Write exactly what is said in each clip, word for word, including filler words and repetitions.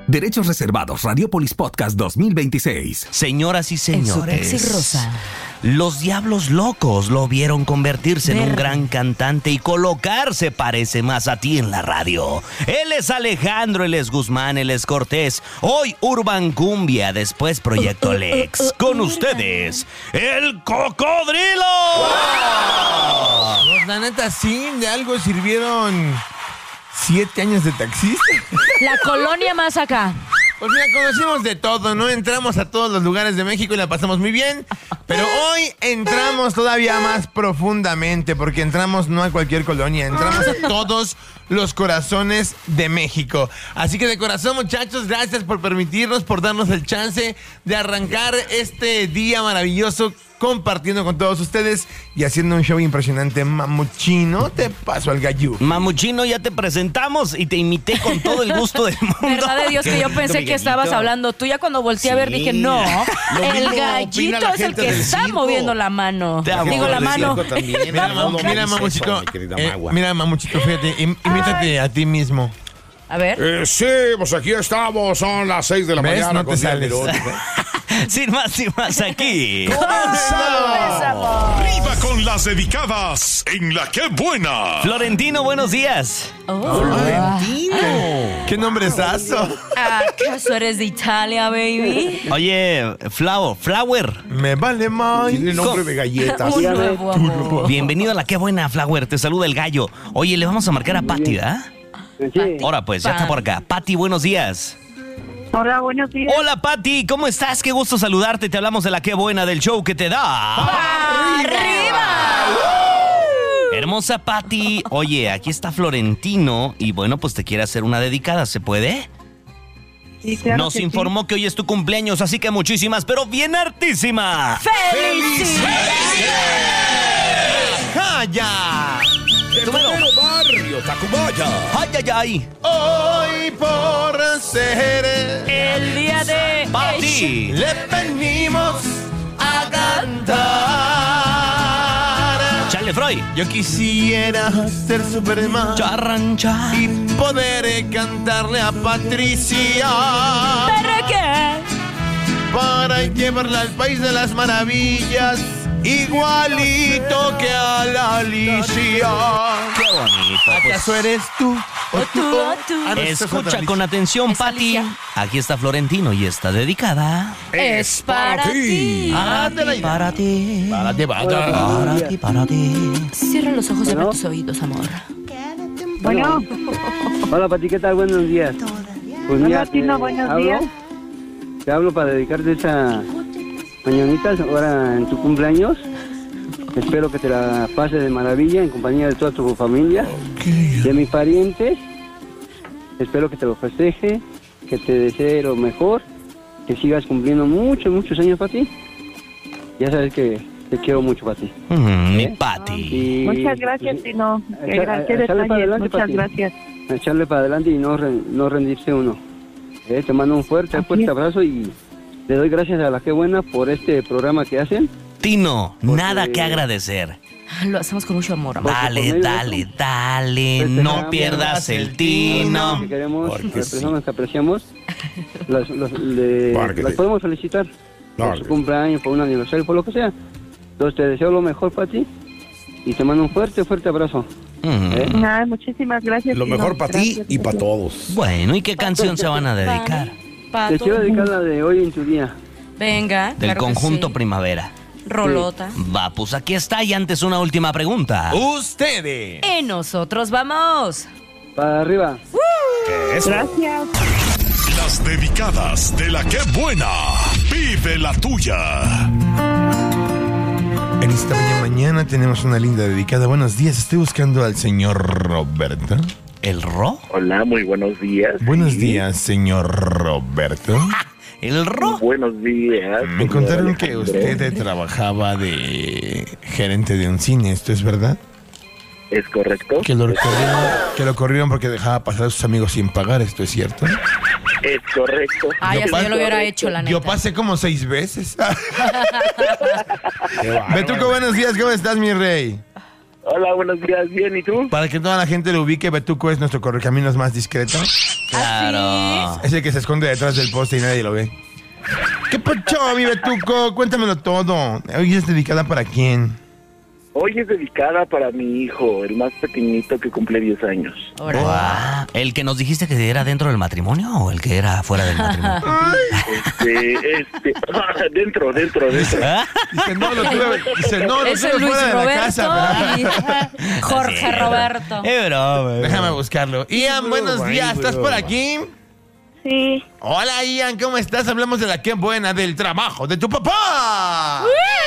Derechos reservados. Radiopolis Podcast dos mil veintiséis. Señoras y señores, en su taxi rosa, los Diablos Locos lo vieron convertirse Ver. en un gran cantante y colocarse parece más a ti en la radio. Él es Alejandro, él es Guzmán, él es Cortés. Hoy Urban Cumbia, después Proyecto Lex. Con ustedes, el Cocodrilo. Pues, la neta, sí, de algo sirvieron siete años de taxista. la colonia más acá. Pues mira, conocimos de todo, ¿no? Entramos a todos los lugares de México y la pasamos muy bien. Pero hoy entramos todavía más profundamente, porque entramos no a cualquier colonia, entramos a todos los corazones de México. Así que de corazón, muchachos, gracias por permitirnos, por darnos el chance de arrancar este día maravilloso compartiendo con todos ustedes y haciendo un show impresionante. Mamuchino, te paso al gallo. Mamuchino, ya te presentamos y te imité con todo el gusto del mundo. Verdad de Dios que yo pensé que estabas hablando tú. Ya cuando volteé a ver dije, no, el gallito es el que está moviendo la mano. Te amo. Digo, la mano. Mira, mamu, mira, mamuchito, eh, mira, mamuchito, fíjate, im- imítate a ti mismo. A ver. Eh, sí, pues aquí estamos, son las seis de la ¿Ves? mañana. No te con diez sales. minutos. Sin más, sin más aquí. Arriba con las dedicadas en La Qué Buena. Florentino, buenos días. Oh. ¿Qué nombre es eso? ¿Acaso eres de Italia, baby? Oye, Flower, Flower. Me vale más. Tiene nombre de galletas. Un nuevo amor. Bienvenido a La Qué Buena, Flower. Te saluda el gallo. Oye, le vamos a marcar a Pati, ¿verdad? Pati. Ahora pues, ya está por acá. Pati, buenos días. Hola, buenos días. Hola, Pati, ¿cómo estás? Qué gusto saludarte. Te hablamos de La Qué Buena, del show que te da. ¡Arriba! Hermosa Pati. Oye, aquí está Florentino y bueno, pues te quiere hacer una dedicada. ¿Se puede? Sí, claro Nos que sí. informó que hoy es tu cumpleaños, así que muchísimas, pero bien hartísimas. ¡Felicidades! ¡Calla! De Madero Barrio, Tacubaya. ¡Ay, ay, ay! Hoy por ser El día de Pati. le venimos a cantar. Chale, Freud. Yo quisiera ser Superman Charrancha. y poder eh, cantarle a Patricia ¿Para qué? para llevarla al país de las maravillas, igualito que a la Alicia. Qué bonito. Pues, ¿Acaso eres tú? O tú, o tú. Ah, no, esta es otra escucha Alicia. con atención, Es Pati. Alicia. Aquí está Florentino y está dedicada. Es para ti. Ándale. Para ti. Para ti, para ti. Para ti, para ti. Cierra los ojos y abre tus oídos, amor. Bueno, Hola, Pati, ¿qué tal? Buenos días. Pues hola, te Tino, buenos hablo- días. Te hablo para dedicarte esa mañanitas ahora en tu cumpleaños. Espero que te la pases de maravilla en compañía de toda tu familia, de mis parientes. Espero que te lo festeje, que te desee lo mejor, que sigas cumpliendo muchos, muchos años, Pati. Ya sabes que te quiero mucho, Pati. Mm, mi ¿Eh? Pati. Y, Muchas gracias, pues, Tino. a- Qué, a- gra- qué a echarle para detalle. adelante, Muchas Pati. gracias. a echarle para adelante y no, re- no rendirse uno. Eh, te mando un fuerte, Así fuerte es. abrazo y le doy gracias a La Qué Buena por este programa que hacen. Tino, Porque- nada que agradecer. Lo hacemos con mucho amor, amor. Porque por Dale, medio de dale, eso, dale. festejamos No pierdas el Las tino. personas que queremos, Porque las sí. personas que apreciamos, las, las- le- Porque las sí. podemos felicitar por Porque su sí. cumpleaños, por un aniversario, por lo que sea. Entonces te deseo lo mejor para ti y te mando un fuerte, fuerte abrazo. Mm. ¿eh? Ay, muchísimas gracias. Lo Tino. mejor para ti Gracias, y para gracias. todos. Bueno, ¿y qué canción se van a dedicar? Te quiero dedicar la de hoy en tu día. Venga. Del claro que conjunto sí. Primavera. Rolota. Va, pues aquí está. Y antes una última pregunta. Ustedes. Y nosotros vamos. Para arriba. Gracias. Las dedicadas de La Qué Buena. Vive la tuya. En esta bella mañana tenemos una linda dedicada. Buenos días, estoy buscando al señor Roberto. ¿El Ro? Hola, muy buenos días. Buenos Sí, días, señor Roberto. ¿El Ro? Buenos días. Me señor contaron que Alejandro. usted trabajaba de gerente de un cine, ¿esto es verdad? ¿Es correcto? Que lo corrieron, que lo corrieron porque dejaba pasar a sus amigos sin pagar, ¿esto es cierto? Es correcto. Ay, Yo hasta yo paso- lo hubiera hecho, la neta. Yo pasé como seis veces. Betuco, buenos días, ¿cómo estás, mi rey? Hola, buenos días. Bien, ¿y tú? Para que toda la gente lo ubique, Betuco es nuestro correcaminos más discreto. Claro. Es el que se esconde detrás del poste y nadie lo ve. ¿Qué pacho, mi Betuco? Cuéntamelo todo. Hoy es dedicada para quién. Hoy es dedicada para mi hijo, el más pequeñito que cumple diez años. Wow. ¿El que nos dijiste que era dentro del matrimonio o el que era fuera del matrimonio? Este, este, dentro, dentro, dentro. Dice, no, lo tuve, dice, no, lo Es el tuve Luis fuera de la Roberto casa. y Jorge Roberto. Es broma. Déjame buscarlo. Ian, buenos días. ¿Estás por aquí? Sí. Hola, Ian. ¿Cómo estás? Hablamos de la que buena, del trabajo de tu papá.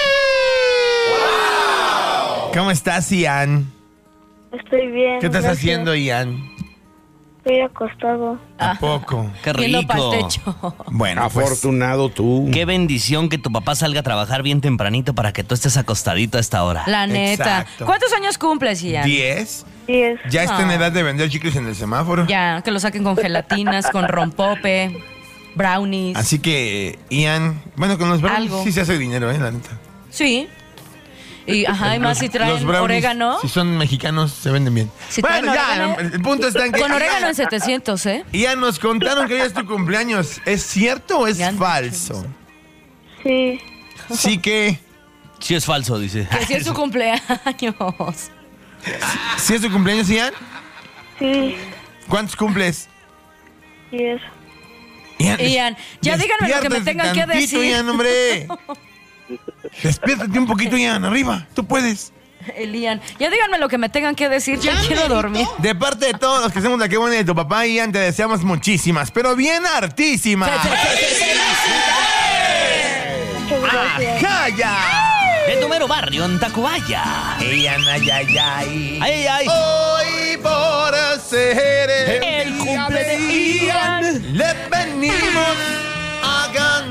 ¿Cómo estás, Ian? Estoy bien. ¿Qué estás gracias. haciendo, Ian? Estoy acostado. ¿A poco? Qué Viendo rico. pa'l techo. Bueno, pues, Afortunado tú. Qué bendición que tu papá salga a trabajar bien tempranito para que tú estés acostadito a esta hora. La neta. Exacto. ¿Cuántos años cumples, Ian? ¿diez? Diez. Ya está en Ah. edad de vender chicles en el semáforo. Ya, que lo saquen con gelatinas, con rompope, brownies. Así que, Ian, bueno, con los brownies Algo. sí se hace dinero, ¿eh? La neta. Sí. Y, ajá, y más si Los traen brownies, orégano. Si son mexicanos, se venden bien. Si bueno, traen ya, orégano- el punto está en que... Con orégano Ian, en setecientos, ¿eh? Ian, nos contaron que hoy es tu cumpleaños. ¿Es cierto o es Ya han falso? Sí. Sí que... Sí es falso, dice. Que si es su cumpleaños. ¿Sí es tu cumpleaños, Ian? Sí. ¿Cuántos cumples? Diez. Ian, Ian, ya díganme lo que me despiértate tengan que tantito, decir. Ian, hombre. Despiértate un poquito, Ian, arriba. Tú puedes. El Ian, ya díganme lo que me tengan que decir. Ya quiero dormir. De parte de todos los que hacemos la que buena de tu papá, Ian, te deseamos muchísimas, pero bien hartísimas. Muchas gracias. ¡Ajá, ya! De tu mero barrio, en Tacubaya. Ian, ay, ay, ay. Ay, ay. Hoy por ser El cumple de Ian. le venimos a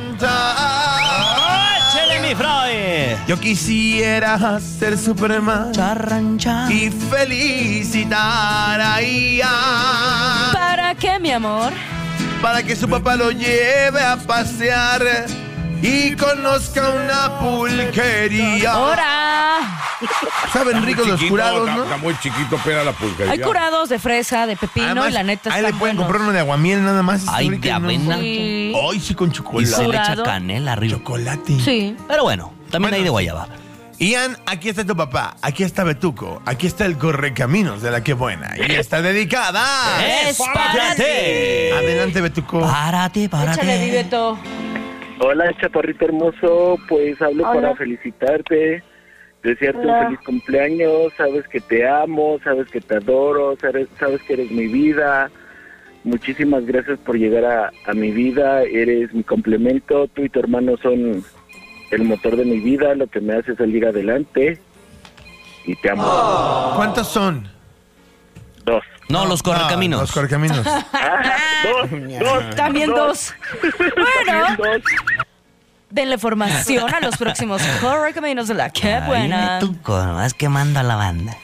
cantar. ¡Échale, mi Freud! Yo quisiera ser Superman Charrancha. y felicitar a Ian ¿Para qué, mi amor? para que su papá lo lleve a pasear y conozca una pulquería. ¡Hora! Saben ricos los Chiquito, curados, está- ¿no? Está muy chiquito, pera la pulquería. Hay curados de fresa, de pepino Además, y la neta ahí le están pueden buenos. comprar uno de aguamiel nada más. está Ay, rico, de ¿no? avena. Sí. Ay, sí, con Y chocolate. se le echa Curado. canela arriba. Chocolate. Sí. Pero bueno, también Bueno. hay de guayaba. Ian, aquí está tu papá, aquí está Betuco, aquí está el correcaminos de la que buena. Y está dedicada. Es para ti. Adelante, Betuco. Párate, párate. Échale, Viveto. Hola, chaparrito hermoso. Pues hablo Hola. para felicitarte, desearte Hola. un feliz cumpleaños. Sabes que te amo, sabes que te adoro, sabes, sabes que eres mi vida. Muchísimas gracias por llegar a, a mi vida. Eres mi complemento. Tú y tu hermano son el motor de mi vida, lo que me hace salir adelante. Y te amo. ¿Cuántos son? Dos. No, los correcaminos. No, los correcaminos. Ah, dos, dos. También dos. Bueno, Dos. denle formación a los próximos correcaminos de la que Ay, buena. tú, más quemando a la banda.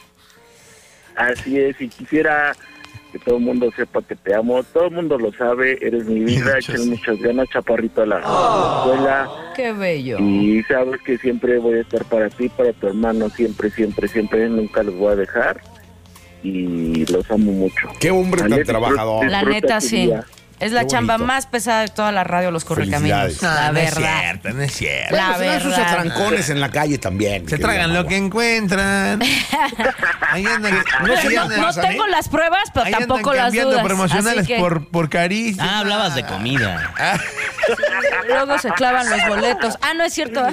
Así es, y quisiera que todo el mundo sepa que te amo. Todo el mundo lo sabe, eres mi vida. Muchas. Échale muchas ganas, chaparrito, a la, a la escuela. Qué bello. Y sabes que siempre voy a estar para ti, para tu hermano, siempre, siempre, siempre. Nunca los voy a dejar. Y los amo mucho. Qué hombre tan Vale, disfruta- trabajador. La disfruta neta, tu sí. día. Es la Qué chamba bonito. más pesada de toda la radio, los correcaminos. Felicidades. La No, no es verdad. cierto, no es cierto. La Bueno, se dan sus verdad. atrancones en la calle también. Se mi tragan querido lo que Magua. encuentran. Ahí andan. No se ahí No, andan- no pasan, tengo ¿eh? las pruebas, pero ahí andan tampoco las cambiando dudas. promocionales Así que por, por caricia. Ah, hablabas de comida. luego se clavan los boletos. Ah, no es cierto.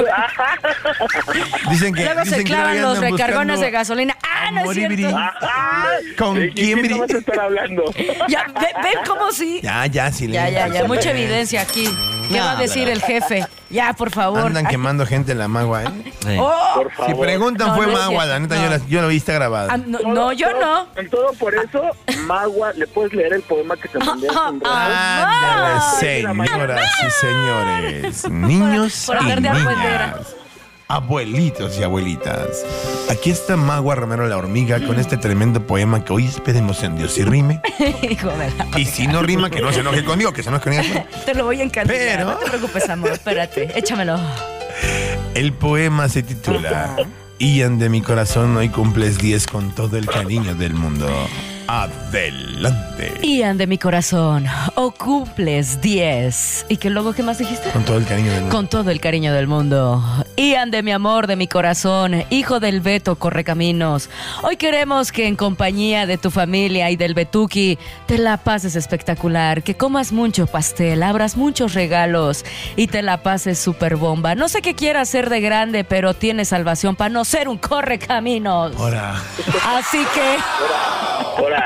Dicen que, Luego dicen se que clavan ahí los andan recargones buscando de gasolina. Ah, no es Moribiri. cierto. ¿Con ¿De quién, quién Bri? vas a estar hablando? Ya, ve- ven cómo sí. Ya, ya, Ya, silencio. ya, ya. Mucha evidencia aquí. ¿Qué No, va a decir pero- el jefe? Ya, por favor. Andan Ay, quemando gente en la magua, ¿eh? Sí. ¡Oh! Por favor. Si preguntan, No, fue no es magua, cierto. la neta, No. yo, la- yo lo vi, está grabado. Ah, no, no, yo no. En todo por eso, Magua, ¿le puedes leer el poema que te mandé hace un rato? Ándale, Ah, señoras y señores, niños Por y andar de argüendera. niñas, abuelitos y abuelitas. Aquí está Magua Romero la hormiga con este tremendo poema que hoy esperemos en Dios y rime. Hijo de la- Y si no rima, que no se enoje conmigo, que se enoje con ella. Te lo voy a encantar. Pero- No te preocupes, amor. Espérate. Échamelo. El poema se titula Ian de mi corazón, hoy cumples diez con todo el cariño del mundo. Adelante. Ian de mi corazón, o cumples diez. ¿Y que luego qué más dijiste? Con todo el cariño del mundo. Con todo el cariño del mundo. Ian de mi amor, de mi corazón, hijo del Beto Correcaminos. Hoy queremos que en compañía de tu familia y del Betuki te la pases espectacular, que comas mucho pastel, abras muchos regalos y te la pases súper bomba. No sé qué quieras hacer de grande, pero tienes salvación para no ser un Correcaminos. Ahora. Así que... Ahora.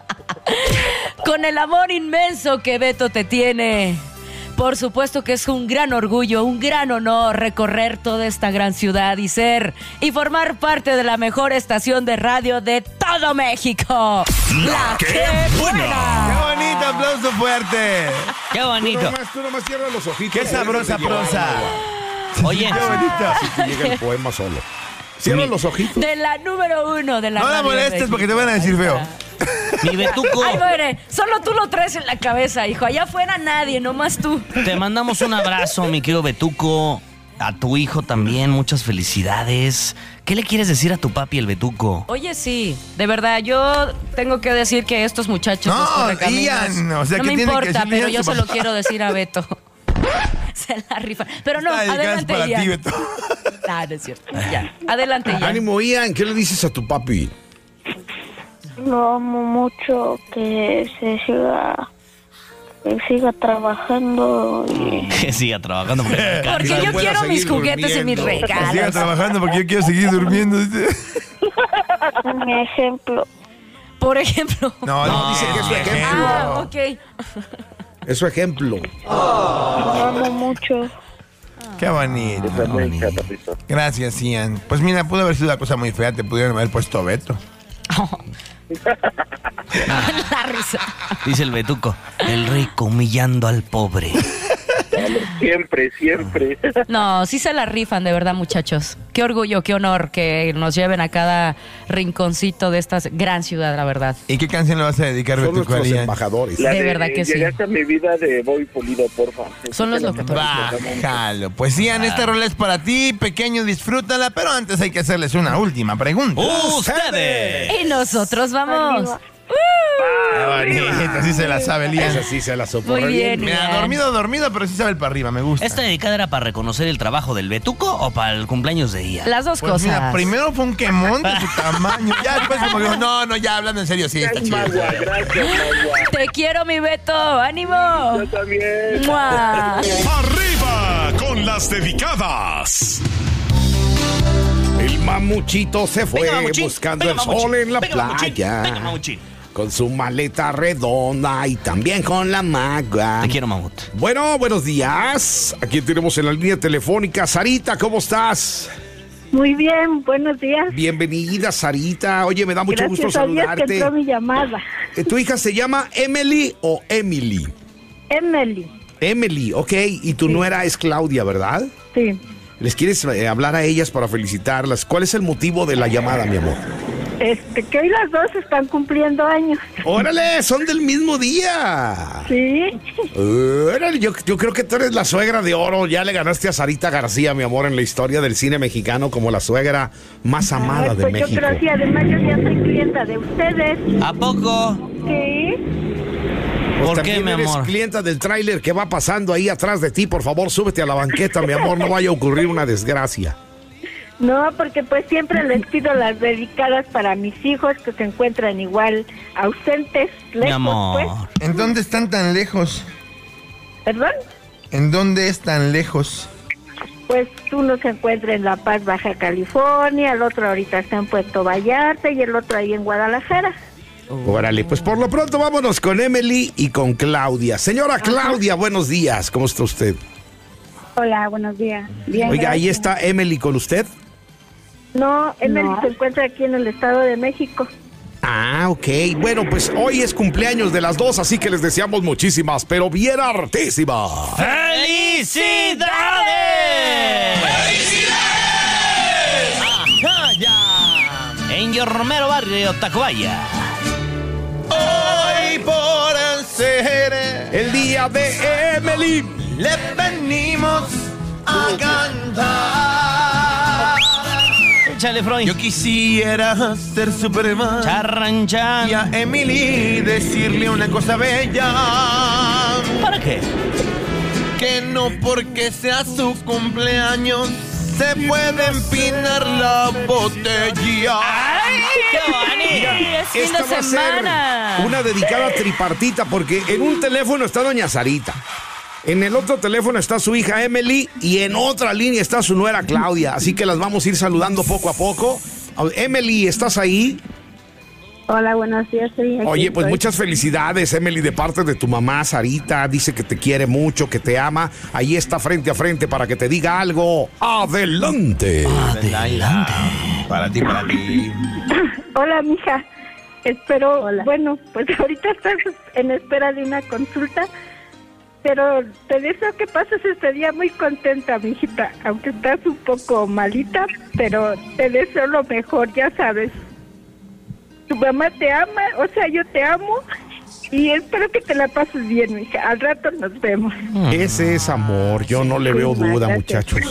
Con el amor inmenso que Beto te tiene, por supuesto que es un gran orgullo, un gran honor recorrer toda esta gran ciudad y ser y formar parte de la mejor estación de radio de todo México. La ¡Qué ¡Qué buena! bonito! ¡Aplauso fuerte! ¡Qué Tú bonito! nomás, tú nomás cierra los ojitos. ¡Qué sabrosa prosa! Oye, ¡Qué bonito! Así te llega el poema solo. Cierra los ojitos. De la número uno de la No la radio molestes México. porque te van a decir Ahí feo. está. mi Betuco, Ay, muere, solo tú lo traes en la cabeza, hijo. Allá afuera nadie, nomás tú. te mandamos un abrazo, mi querido Betuco. A tu hijo también, muchas felicidades. ¿Qué le quieres decir a tu papi, el Betuco? Oye, sí, de verdad, yo tengo que decir que estos muchachos... No, los Correcaminos, Ian, o sea, no ¿qué me tiene que importa, decirle pero a yo su se lo papá? quiero decir a Beto. Se la rifa. Pero no, Está dedicada adelante, para Ian. ti, Beto. Ah, no es cierto. Ya, adelante, Ian. Ánimo, Ian, ¿qué le dices a tu papi? Lo amo mucho, que se siga, que siga trabajando y Que siga trabajando. Porque Porque Que yo pueda quiero mis seguir juguetes y mis durmiendo. Que siga regalos. trabajando porque yo quiero seguir durmiendo. dice. mi ejemplo. Por ejemplo. No, no, No, dice que es su ejemplo. Ah, ok. Es su ejemplo. Lo amo mucho. Qué bonito. Yo también, papito. Gracias, Ian. Pues mira, pudo haber sido una cosa muy fea. Te pudieron haber puesto Beto. La risa. dice el Betuco, el rico humillando al pobre. Siempre, siempre. No, sí se la rifan, de verdad, muchachos. Qué orgullo, qué honor que nos lleven a cada rinconcito de esta gran ciudad, la verdad. ¿Y qué canción le vas a dedicar, Son Betuco, a nuestros Ian? embajadores. La De verdad que sí. Llegaste a mi vida de Bobby Pulido, porfa. Son los locutores. Bájalo. Pues Ian, esta rola es para ti, pequeño, disfrútala, pero antes hay que hacerles una última pregunta. ¡Ustedes! Y nosotros vamos. Arriba. Qué bonito, así se la sabe el Ian. Esa sí se la soporta Muy bien. Mira, Ian. dormido, dormido, pero sí sabe el para arriba, me gusta. ¿Esta dedicada era para reconocer el trabajo del Betuco o para el cumpleaños de Ian? Las dos Pues cosas. mira, primero fue un quemón de su tamaño. Ya después como dijo, no, no, ya hablando en serio, sí, está chido. Magua, gracias, Magua. Te quiero, mi Beto. ¡Ánimo! Yo también. ¡Mua! Arriba con las dedicadas. El mamuchito se fue Venga, mamuchín, buscando venga, el sol mamuchín, en la venga, mamuchín, playa. venga, mamuchín. Con su maleta redonda y también con la magua. Te quiero, mamut. Bueno, buenos días. Aquí tenemos en la línea telefónica. Sarita, ¿cómo estás? Muy bien, buenos días. Bienvenida, Sarita. Oye, me da mucho Gracias gusto a Dios que saludarte. entró mi llamada. Eh, ¿Tu hija se llama Emily o Emily? Emily. Emily, ok. Y tu nuera es Claudia, ¿verdad? Sí. ¿Les quieres eh, hablar a ellas para felicitarlas? ¿Cuál es el motivo de la llamada, mi amor? Este, que hoy las dos están cumpliendo años. ¡Órale! ¡Son del mismo día! Sí. Órale, yo, yo creo que tú eres la suegra de oro. Ya le ganaste a Sarita García, mi amor, en la historia del cine mexicano como la suegra más amada Ay, de pues México. yo creo que además yo ya soy clienta de ustedes. ¿A poco? Sí. Pues ¿Por qué, también mi eres amor? clienta del tráiler que va pasando ahí atrás de ti. Por favor, súbete a la banqueta, mi amor. No vaya a ocurrir una desgracia. No, porque pues siempre les pido las dedicadas para mis hijos que se encuentran igual ausentes, lejos, Mi amor. pues. ¿En dónde están tan lejos? ¿Perdón? ¿En dónde es tan lejos? Pues uno se encuentra en La Paz, Baja California, el otro ahorita está en Puerto Vallarta y el otro ahí en Guadalajara. Órale, pues por lo pronto vámonos con Emily y con Claudia. Señora Claudia, buenos días. ¿Cómo está usted? Hola, buenos días. Bien, Oiga, ahí gracias. está Emily con usted. No, Emily se encuentra aquí en el Estado de México. Ah, ok. Bueno, pues hoy es cumpleaños de las dos, así que les deseamos muchísimas, pero bien hartísimas. ¡Felicidades! ¡Ajá, ya! En Yormero Barrio, Tacubaya. Hoy por ser El día de Emily. le venimos a cantar. Échale, Freud. Yo quisiera ser Superman. Charranchan. Y a Emily decirle una cosa bella. ¿Para qué? Que no porque sea su cumpleaños se puede empinar la botella. ¡Ay, qué bonito! Es fin Esta de va a semana. ser una dedicada tripartita porque en un teléfono está doña Sarita. En el otro teléfono está su hija Emily y en otra línea está su nuera Claudia. Así que las vamos a ir saludando poco a poco. Emily, ¿estás ahí? Hola, buenos días. Sí, aquí Oye, pues estoy. muchas felicidades, Emily, de parte de tu mamá, Sarita. Dice que te quiere mucho, que te ama. Ahí está frente a frente para que te diga algo. ¡Adelante! Adelante. Para ti, para ti. Hola, mija. Espero, bueno, pues ahorita estás en espera de una consulta, pero te deseo que pases este día muy contenta, mijita, aunque estás un poco malita, pero te deseo lo mejor, ya sabes. Tu mamá te ama, o sea, yo te amo y espero que te la pases bien, mija. Al rato nos vemos. Ese es amor, yo no le veo duda, muchachos.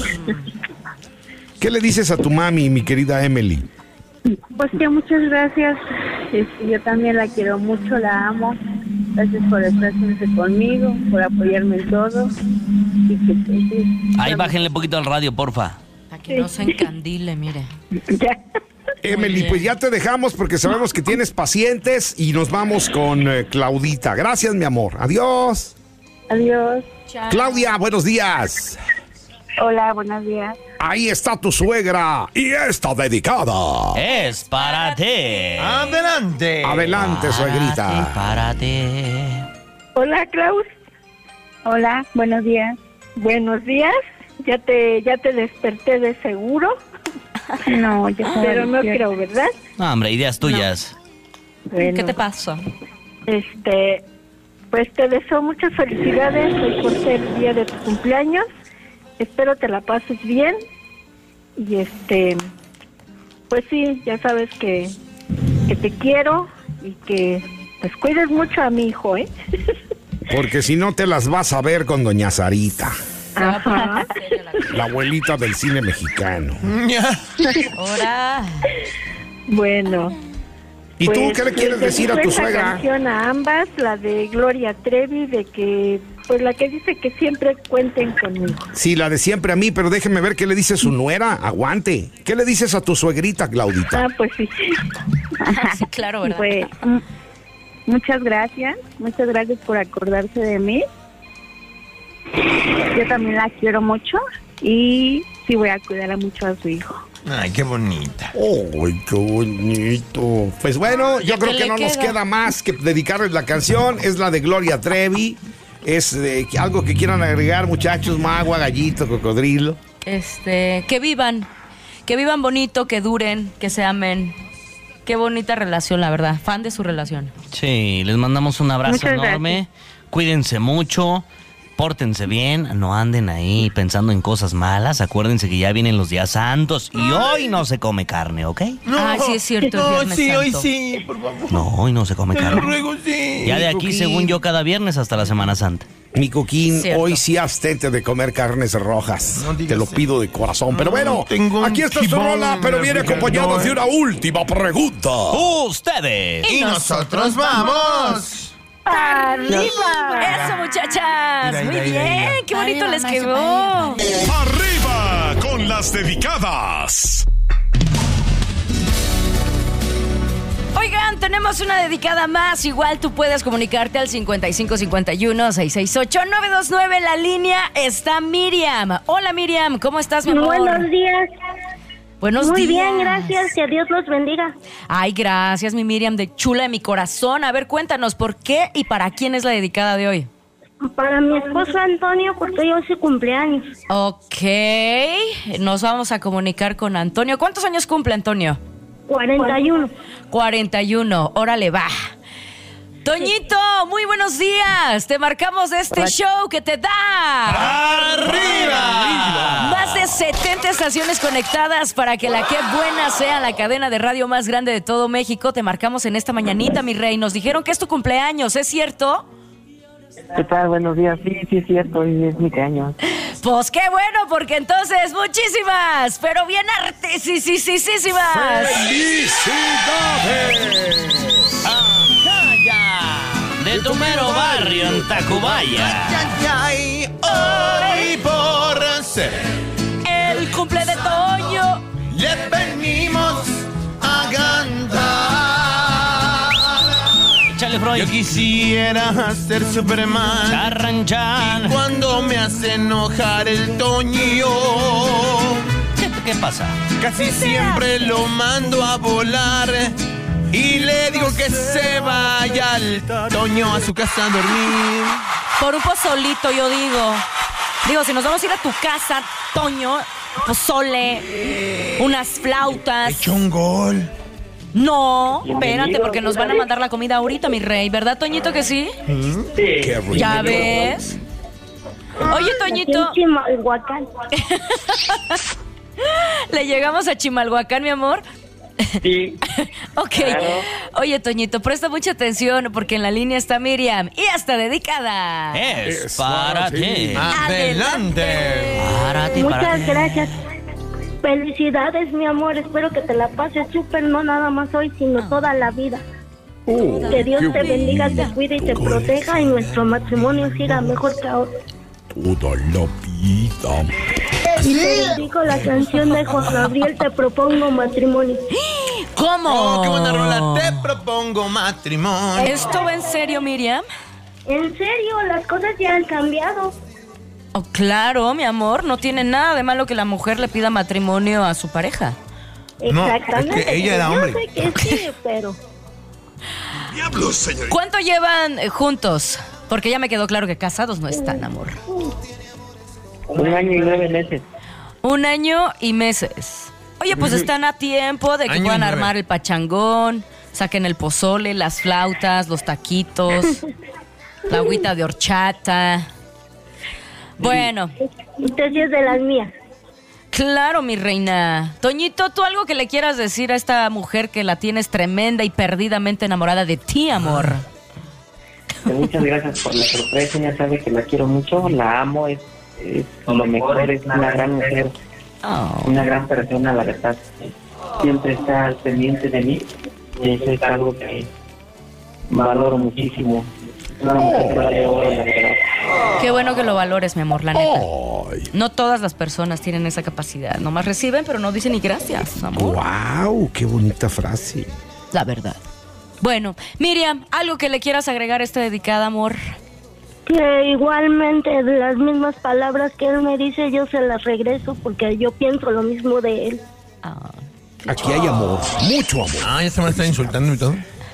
¿Qué le dices a tu mami, mi querida Emily? Pues que muchas gracias. Este, yo también la quiero mucho, la amo. Gracias por estar siempre conmigo, por apoyarme en todo. Y que, sí, Ahí bájenle un poquito al radio, porfa. Para que no se encandile, mire. ya. Emily, pues ya te dejamos porque sabemos que tienes pacientes y nos vamos con eh, Claudita. Gracias, mi amor. Adiós. Adiós. Chao. Claudia, buenos días. Hola, buenos días. Ahí está tu suegra y está dedicada. Es para ti. Adelante. Adelante, suegrita. Párate. Hola, Klaus. Hola, buenos días. Buenos días. Ya te ya te desperté de seguro. No, yo pero no creo, ¿verdad? No, hombre, ideas tuyas. Bueno, ¿Qué te pasó? Este, pues te deseo muchas felicidades hoy por ser el día de tu cumpleaños. Espero te la pases bien. Y este, pues sí, ya sabes que, que te quiero y que pues cuides mucho a mi hijo, ¿eh? Porque si no te las vas a ver con doña Sarita, Ajá. la abuelita del cine mexicano. Ahora. Bueno. ¿Y tú pues, qué le quieres les decir a dedico tu esa suegra? canción a ambas, la de Gloria Trevi, de que, pues la que dice que siempre cuenten conmigo. Sí, la de siempre a mí, pero déjeme ver qué le dice su nuera. Aguante. ¿Qué le dices a tu suegrita, Claudita? Ah, pues sí. Sí, claro, ¿verdad? Pues, mm, muchas gracias, muchas gracias por acordarse de mí. Yo también la quiero mucho y sí voy a cuidar mucho a su hijo. Ay, qué bonita. ¡Ay, qué bonito! Pues bueno, yo ¿Ya creo qué que le no nos queda? queda más que dedicarles la canción. Es la de Gloria Trevi. Es eh, algo que quieran agregar, muchachos. Magua, Gallito, Cocodrilo. Este, que vivan, que vivan bonito, que duren, que se amen. Qué bonita relación, la verdad. Fan de su relación. Sí, les mandamos un abrazo Muchas enorme. Cuídense mucho. Pórtense bien, no anden ahí pensando en cosas malas. Acuérdense que ya vienen los días santos y hoy no se come carne, ¿ok? No, Ay, sí es cierto, es No, Viernes sí, hoy Santo. sí, por favor. No, hoy no se come Te lo carne. ruego, sí. Ya de aquí, Coquín. según yo, cada viernes hasta la Semana Santa. Mi Coquín, Cierto. hoy sí abstente de comer carnes rojas. No digas Te lo eso. pido de corazón. Pero No, bueno, tengo un aquí está su chibón rola, pero en viene la acompañado boca, de no, una última pregunta. ¡Ustedes! Y nosotros vamos. ¡Arriba! ¡Eso, muchachas! Mira, Muy mira, bien, mira, qué bonito Arriba, les más quedó. arriba. Arriba con las dedicadas. Oigan, tenemos una dedicada más. Igual tú puedes comunicarte al cincuenta y cinco cincuenta y uno, seiscientos sesenta y ocho, novecientos veintinueve. En la línea está Miriam. Hola, Miriam, ¿cómo estás, mi amor? Buenos días. Buenos Muy días. bien, gracias. Que Dios los bendiga. Ay, gracias, mi Miriam, de chula de mi corazón. A ver, cuéntanos, ¿por qué y para quién es la dedicada de hoy? Para mi esposo Antonio, porque hoy es su cumpleaños. Ok, nos vamos a comunicar con Antonio. ¿Cuántos años cumple Antonio? cuarenta y uno. cuarenta y uno, órale, va. Toñito, muy buenos días. Te marcamos de este show que te da ¡Arriba! más de setenta estaciones conectadas para que la que buena sea la cadena de radio más grande de todo México. Te marcamos en esta mañanita, mi rey. Nos dijeron que es tu cumpleaños, ¿es cierto? ¿Qué tal? Buenos días. Sí, sí es cierto, hoy es mi cumpleaños. Pues qué bueno, porque entonces muchísimas, pero bien artisísimas. ¡Felicidades! Ajá, ya. De tu mero barrio en Tacubaya. Ay, ay, hoy por ser El cumple de Toño. le venimos a cantar. Échale, Freud. Yo quisiera ser Superman. Charran, chan. Cuando me hace enojar el Toño, ¿Qué, ¿Qué pasa? casi siempre lo mando a volar y le digo que se vaya al Toño a su casa a dormir. Por un pozolito, yo digo. Digo, si nos vamos a ir a tu casa, Toño, pozole, unas flautas. Echó un gol. No, espérate, porque nos van a mandar la comida ahorita, mi rey. ¿Verdad, Toñito, que sí? Qué rico. ¿Ya ves? Oye, Toñito. Chimalhuacán. ¿Le llegamos a Chimalhuacán, mi amor? Sí. Ok. Claro. Oye, Toñito, presta mucha atención porque en la línea está Miriam y hasta dedicada. Es, Es para para ti. ti. Adelante. Para ti, para Muchas ti. gracias. Felicidades, mi amor. Espero que te la pases súper, no nada más hoy, sino toda la vida. Oh, Que Dios qué te bendiga, te cuide y te proteja y nuestro matrimonio siga mejor que ahora. toda la vida. Y te dedico la canción de Juan Gabriel, Te propongo matrimonio. ¿Cómo? Oh, qué buena rola. Te propongo matrimonio. ¿Esto va en serio, Miriam? En serio, las cosas ya han cambiado. Oh, claro, mi amor. No tiene nada de malo que la mujer le pida matrimonio a su pareja. No, es Exactamente. que ella era Yo hombre. sé que sí, pero Diablos, señorita. ¿Cuánto llevan eh, juntos? Porque ya me quedó claro que casados no están, amor. Un año y nueve meses. Un año y meses. Oye, pues están a tiempo de que Año y puedan nueve. armar el pachangón, saquen el pozole, las flautas, los taquitos, la agüita de horchata. Bueno, usted sí es de las mías. claro, mi reina. Toñito, ¿tú algo que le quieras decir a esta mujer que la tienes tremenda y perdidamente enamorada de ti, amor? Muchas gracias por la sorpresa, ya sabe que la quiero mucho, la amo, es, es lo mejor, es una gran mujer, Oh. una gran persona, la verdad. Siempre está al pendiente de mí y eso es algo que valoro muchísimo. Una mujer que vale oro, la verdad. Qué bueno que lo valores, mi amor, la neta. Ay, No todas las personas tienen esa capacidad. Nomás reciben, pero no dicen ni gracias, amor. wow, qué bonita frase. La verdad. Bueno, Miriam, ¿algo que le quieras agregar a esta dedicada, amor? Que igualmente las mismas palabras que él me dice, yo se las regreso porque yo pienso lo mismo de él. Ah, Aquí hay amor, mucho amor. Ah, ya se me está insultando y todo.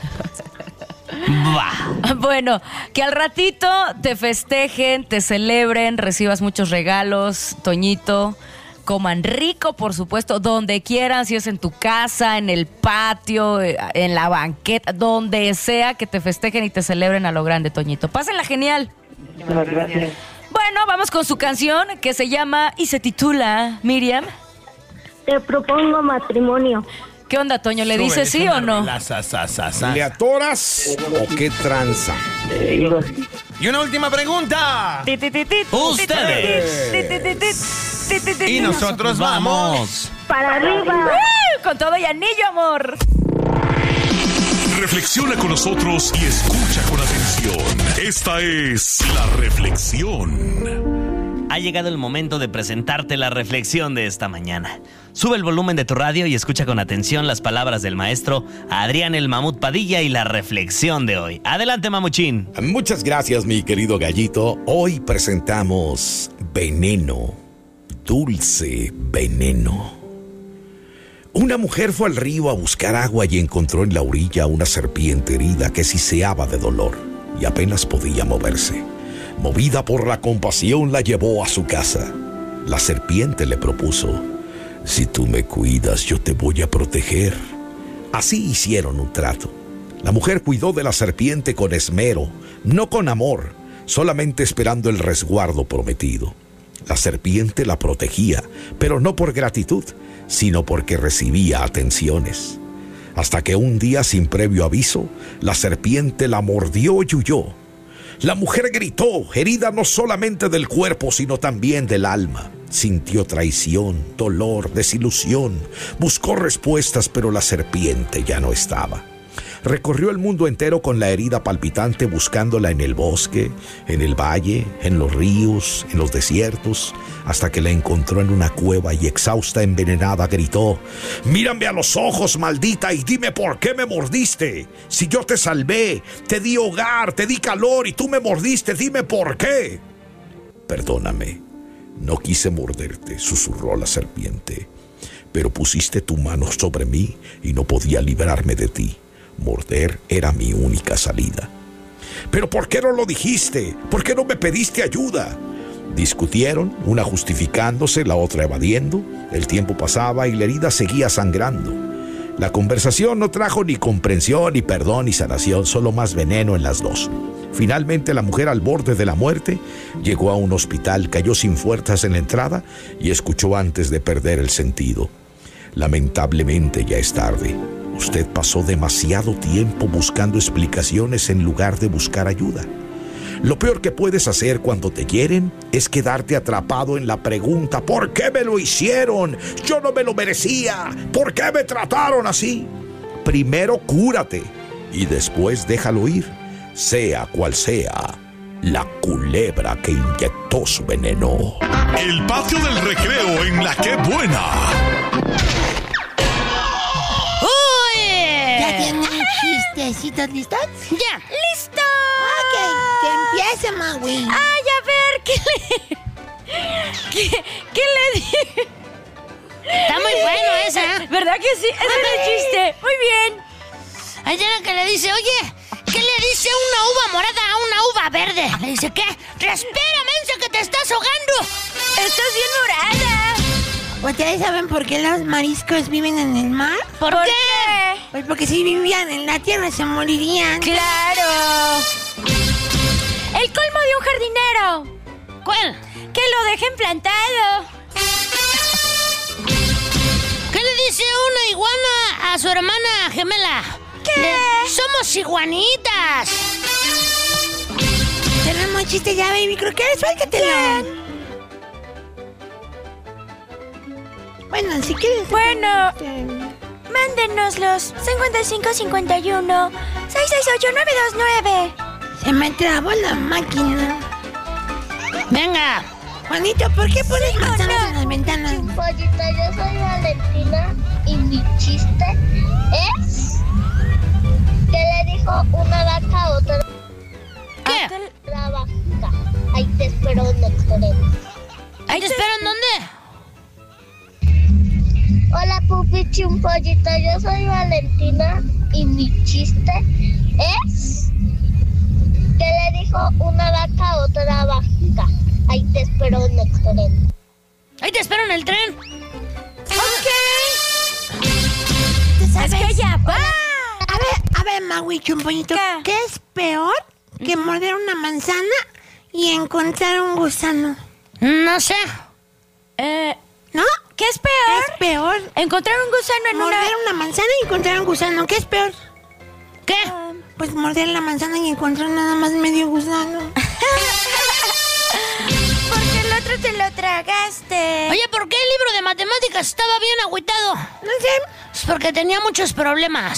Va. bueno, que al ratito te festejen, te celebren, recibas muchos regalos, Toñito. Coman rico, por supuesto, donde quieran, si es en tu casa, en el patio, eh, en la banqueta, donde sea que te festejen y te celebren a lo grande, Toñito. Pásenla genial. Muchas gracias. Bueno, vamos con su canción que se llama y se titula, Miriam. Te propongo matrimonio. ¿Qué onda, Toño? ¿Le dices sí o no? La sa, sa, sa, sa. ¿Le atoras o qué tranza? Eh, digo, Y una última pregunta. Ti, ti, ti, ti, Ustedes. ti, ti, ti, ti, ti, ti, ti. Y nosotros vamos. Vamos. Para arriba. ¡Uh! Con todo y anillo, amor. Reflexiona con nosotros y escucha con atención. Esta es la reflexión. Ha llegado el momento de presentarte la reflexión de esta mañana. Sube el volumen de tu radio y escucha con atención las palabras del maestro Adrián el Mamut Padilla y la reflexión de hoy. Adelante, Mamuchín. Muchas gracias, mi querido gallito. Hoy presentamos veneno, dulce veneno. Una mujer fue al río a buscar agua y encontró en la orilla una serpiente herida que siseaba de dolor y apenas podía moverse. Movida por la compasión, la llevó a su casa. La serpiente le propuso: si tú me cuidas, yo te voy a proteger. Así hicieron un trato. La mujer cuidó de la serpiente con esmero, no con amor, solamente esperando el resguardo prometido. La serpiente la protegía, pero no por gratitud, sino porque recibía atenciones. Hasta que un día, sin previo aviso, la serpiente la mordió y huyó. La mujer gritó, herida no solamente del cuerpo, sino también del alma. Sintió traición, dolor, desilusión. Buscó respuestas, pero la serpiente ya no estaba. Recorrió el mundo entero con la herida palpitante, buscándola en el bosque, en el valle, en los ríos, en los desiertos, hasta que la encontró en una cueva y exhausta, envenenada, gritó: «Mírame a los ojos, maldita, y dime por qué me mordiste. Si yo te salvé, te di hogar, te di calor y tú me mordiste, dime por qué». «Perdóname, no quise morderte», susurró la serpiente, «pero pusiste tu mano sobre mí y no podía librarme de ti. Morder era mi única salida». «¿Pero por qué no lo dijiste? ¿Por qué no me pediste ayuda?». Discutieron, una justificándose, la otra evadiendo. El tiempo pasaba y la herida seguía sangrando. La conversación no trajo ni comprensión, ni perdón, ni sanación, solo más veneno en las dos. Finalmente, la mujer, al borde de la muerte, llegó a un hospital, cayó sin fuerzas en la entrada y escuchó antes de perder el sentido: «Lamentablemente ya es tarde. Usted pasó demasiado tiempo buscando explicaciones en lugar de buscar ayuda. Lo peor que puedes hacer cuando te hieren es quedarte atrapado en la pregunta: ¿por qué me lo hicieron? Yo no me lo merecía. ¿Por qué me trataron así? Primero cúrate y después déjalo ir, sea cual sea la culebra que inyectó su veneno». El patio del recreo en La Qué Buena. ¿Ya tienen chistecitos listos? ¡Ya! ¡Listo! Ok, que empiece, Maui. Ay, a ver, ¿qué le... ¿Qué, qué le dije? Está muy bueno esa. ¿Verdad que sí? Ese es el chiste. Muy bien. Hay una que le dice: oye, ¿qué le dice una uva morada a una uva verde? Le dice: ¿qué? ¡Respira, mensa, que te estás ahogando! ¡Estás bien morada! ¿Ustedes saben por qué los mariscos viven en el mar? ¿Por, ¿Por qué? qué? Pues porque si vivían en la tierra se morirían. ¡Claro! El colmo de un jardinero. ¿Cuál? Que lo dejen plantado. ¿Qué le dice una iguana a su hermana gemela? ¿Qué? Le, ¡somos iguanitas! Tenemos chiste ya, baby. Creo que suéltatelo. Bien. Bueno, si quieres... Bueno, mándenoslos. cincuenta y cinco cincuenta y uno seis seis ocho nueve dos nueve. Se me trabó la máquina. Venga. Juanito, ¿por qué pones sí, manzanas no. en las ventanas? Pollito, yo soy Valentina y mi chiste es... ¿qué le dijo una vaca a otra? ¿Qué? Otra vaca. Ahí te espero en el tren. ¿Ahí te espero en dónde? Hola, Pupichi, un pollito, yo soy Valentina y mi chiste es... ¿qué le dijo una vaca a otra vaca? Ahí te espero en el tren. Ahí te espero en el tren. Ok. Es que ya va. A ver, a ver, Maui, un pollito. ¿Qué? ¿Qué es peor que morder una manzana y encontrar un gusano? No sé. Eh... ¿No? ¿Qué es peor? Es peor. Encontrar un gusano en morder una... Morder una manzana y encontrar un gusano. ¿Qué es peor? ¿Qué? Um, pues morder la manzana y encontrar nada más medio gusano. Porque el otro te lo tragaste. Oye, ¿por qué el libro de matemáticas estaba bien agüitado? No sé. Es porque tenía muchos problemas.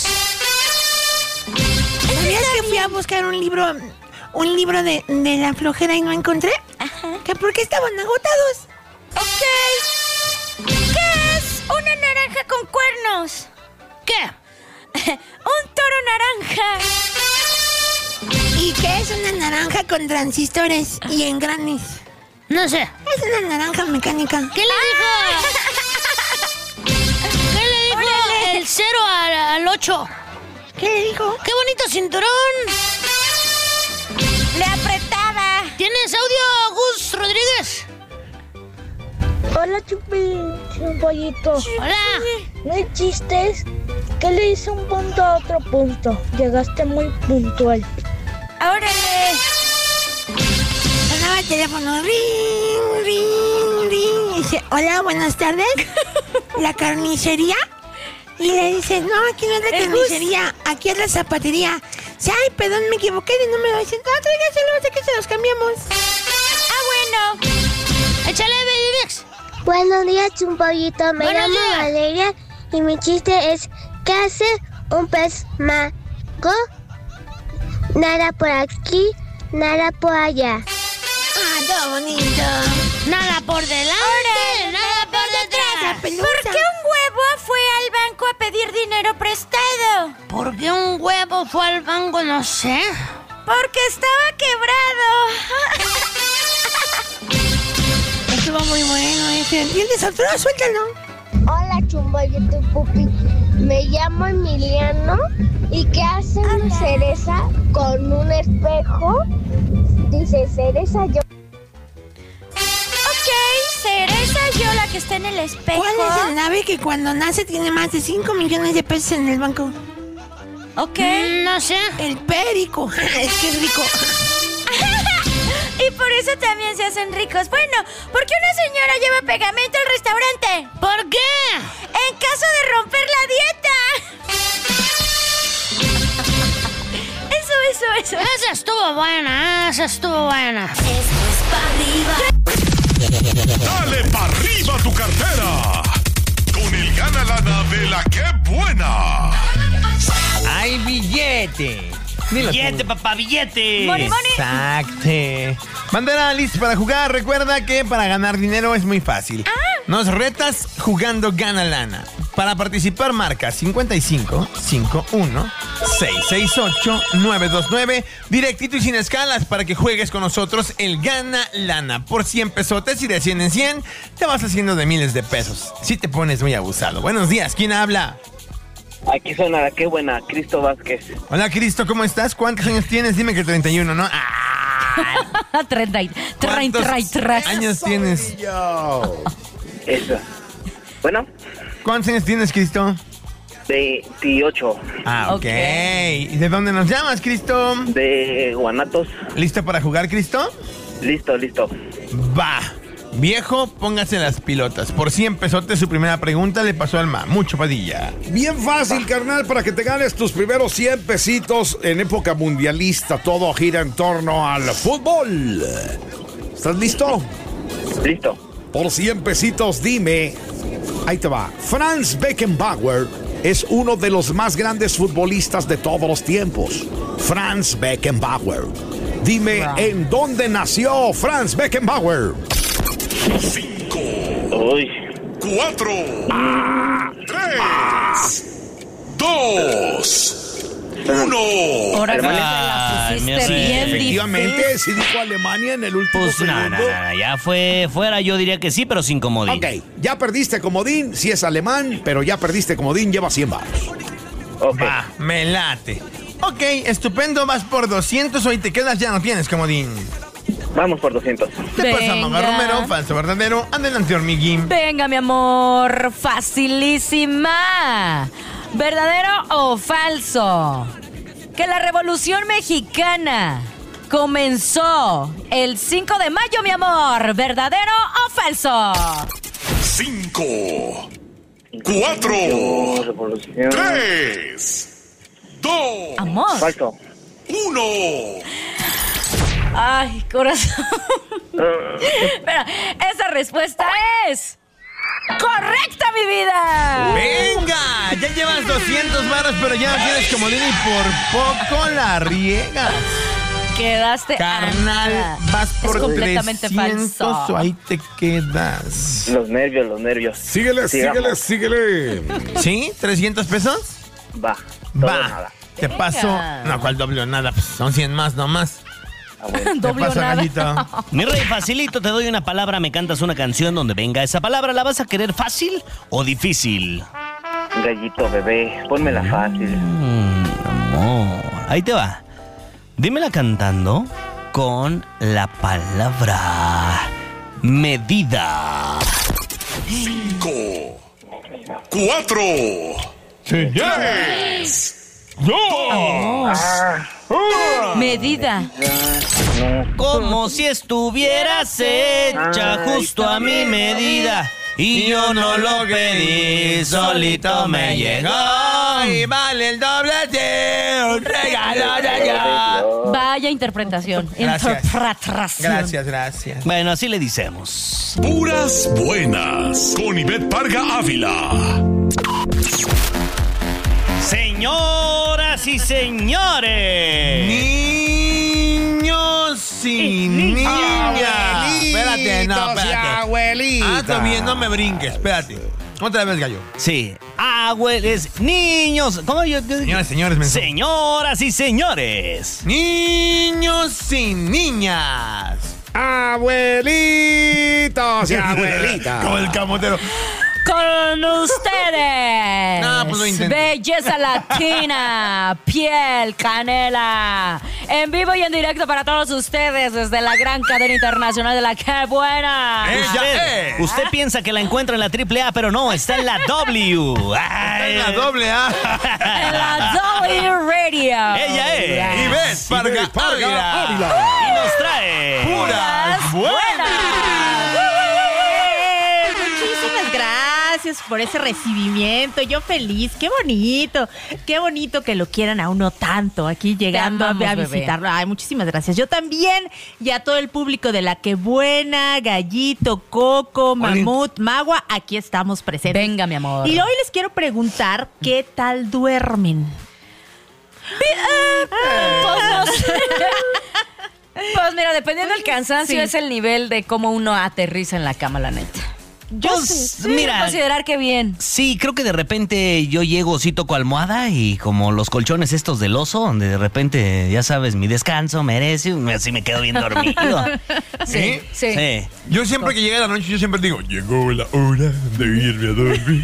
¿Sabías que fui a buscar un libro, un libro de, de la flojera y no encontré? Ajá. ¿Que por qué estaban agotados? Ok. ¿Qué es una naranja con cuernos? ¿Qué? Un toro naranja. ¿Y qué es una naranja con transistores y engranes? No sé. Es una naranja mecánica. ¿Qué le dijo? ¿Qué le dijo Órale. el cero al, al ocho? ¿Qué le dijo? ¡Qué bonito cinturón! Le apretaba. ¿Tienes audio, Gus Rodríguez? Hola, Chupi, un pollito. Hola. No hay chistes. ¿Qué le hizo un punto a otro punto? Llegaste muy puntual. ¡Órale! Sonaba el teléfono. Ring, ring, ring. Y dice: hola, buenas tardes. ¿La carnicería? Y le dice: no, aquí no es la carnicería, aquí es la zapatería. Dice: ay, perdón, me equivoqué de número. Dice: no, tráigaselo, se cambiamos. Ah, bueno. Échale, Baby. Buenos días, Chumpollito. Me Buenos llamo días. Valeria y mi chiste es: ¿qué hace un pez mago? Nada por aquí, nada por allá. Ah, todo bonito. Nada por delante, Ahora, nada por detrás. ¿Por qué un huevo fue al banco a pedir dinero prestado? ¿Por qué un huevo fue al banco? No sé. Porque estaba quebrado. Estuvo muy bueno ese. ¿Y el de otro? Suéltalo. Hola, Chumpollito y Pupi. Me llamo Emiliano. ¿Y qué hace una cereza con un espejo? Dice, cereza yo. Ok, cereza yo la que está en el espejo. ¿Cuál es el ave que cuando nace tiene más de cinco millones de pesos en el banco? Ok. Mm, no sé. El perico. Es que es rico. Y por eso también se hacen ricos. Bueno, ¿por qué una señora lleva pegamento al restaurante? ¿Por qué? En caso de romper la dieta. Eso, eso, eso. Esa estuvo buena, esa estuvo buena. Esto es para arriba. Dale pa' arriba tu cartera con el gana lana de la que buena. ¡Hay billete! Dilo tú. Billete, papá, billete. Moni, moni. Exacto. Bandera, listo para jugar. Recuerda que para ganar dinero es muy fácil. Nos retas jugando Gana Lana. Para participar marca cincuenta y cinco, cincuenta y uno, seiscientos sesenta y ocho, novecientos veintinueve. Directito y sin escalas para que juegues con nosotros el Gana Lana. Por cien pesotes y de cien en cien te vas haciendo de miles de pesos. Si te pones muy abusado. Buenos días, ¿quién habla? Aquí suena la que buena, Cristo Vázquez. Hola, Cristo, ¿cómo estás? ¿Cuántos años tienes? Dime que treinta y uno, ¿no? ¡Ah! treinta y tres años tienes? Eso. Bueno, ¿Cuántos años tienes, Cristo? veintiocho. Ah, ok. ¿Y de dónde nos llamas, Cristo? De Guanatos. ¿Listo para jugar, Cristo? Listo, listo. Va. Viejo, póngase las pilotas. Por cien pesotes, su primera pregunta le pasó al Mucho Padilla. Bien fácil, carnal, para que te ganes tus primeros cien pesitos en época mundialista. Todo gira en torno al fútbol. ¿Estás listo? Listo. Por cien pesitos, dime. Ahí te va. Franz Beckenbauer es uno de los más grandes futbolistas de todos los tiempos. Franz Beckenbauer. Dime, wow. ¿En dónde nació Franz Beckenbauer? Cinco. Uy. Cuatro. Ah. Tres. Ah. Dos. Uno. Ahora sí te la Ay, pusiste mi bien difícil. Efectivamente, sí dijo Alemania en el último Pues segundo. no, no, no, ya fue fuera, yo diría que sí, pero sin comodín. Ok, ya perdiste comodín, si es alemán, pero ya perdiste comodín, lleva cien baros. Okay. Va, me late. Ok, estupendo, vas por doscientos, hoy te quedas, ya no tienes comodín. Vamos por doscientos. Te pasa Maga Romero, falso verdadero. Adelante, hormiguín. Venga, mi amor, facilísima. ¿Verdadero o falso? Que la Revolución Mexicana comenzó el cinco de mayo, mi amor. ¿Verdadero o falso? Cinco. Cuatro. Revolución. Tres. Dos. Amor. Falso. Uno. Ay, corazón. Pero esa respuesta es correcta, mi vida. Venga, ya llevas doscientos varos, pero ya no tienes comodín y por poco la riegas. Quedaste Carnal, a... vas por es completamente trescientos falso. o ahí te quedas. Los nervios, los nervios. Síguele, Sigamos. síguele, síguele. ¿Sí? ¿trescientos pesos? Va. Todo Va. nada. Te Venga. paso. No, ¿cuál doble o nada? Pues son cien más nomás. Ah, bueno. Te Doble o paso, nada. gallito. Mi rey, facilito, te doy una palabra, me cantas una canción donde venga esa palabra. ¿La vas a querer fácil o difícil? Gallito, bebé. Pónmela fácil. Mm, amor. Ahí te va. Dímela cantando con la palabra medida. Cinco. Cuatro. Tres. Dos. Medida. Como si estuvieras hecha justo a mi medida. y yo no lo pedí, solito me llegó. Y vale el doble de un regalo de Dios. Vaya interpretación. Gracias. Interpretación. Gracias, gracias. Bueno, así le decimos. Puras buenas. Con Ivette Parga Ávila. Señoras y señores. Niños y niñas. Espérate, no, espérate. Abuelita. Ah, también no me brinques, espérate. Otra vez, gallo. Sí, abuelos, niños. ¿Cómo yo? Señores, señores, menso. Señoras y señores. Niños y niñas. Abuelitos y abuelitas. Como el camotero. Con ustedes, No, pues lo intento. belleza latina, piel, canela, en vivo y en directo para todos ustedes desde la gran cadena internacional de la Qué Buena. Usted, es. usted piensa que la encuentra en la triple A, pero no, está en la W. Está en la doble A. En la W Radio. Ella es Ivette Parga Ávila. Y nos trae Puras buenas. Muchísimas gracias por ese recibimiento. Yo feliz. Qué bonito. Qué bonito que lo quieran a uno tanto aquí llegando Te amamos, a, a bebé. visitarlo. Ay, muchísimas gracias. Yo también y a todo el público de La Qué Buena, Gallito, Coco, Mamut, Magua, aquí estamos presentes. Venga, mi amor. Y hoy les quiero preguntar qué tal duermen. Pues no sé. Pues mira, dependiendo del cansancio Sí. es el nivel de cómo uno aterriza en la cama, la neta. Yo Pues, sé. Sí, mira, considerar que bien. sí, creo que de repente yo llego, sí toco almohada y como los colchones estos del oso, donde de repente, ya sabes, mi descanso merece, así me quedo bien dormido. ¿Sí? Sí. Sí. Yo siempre que llega la noche, yo siempre digo, llegó la hora de irme a dormir.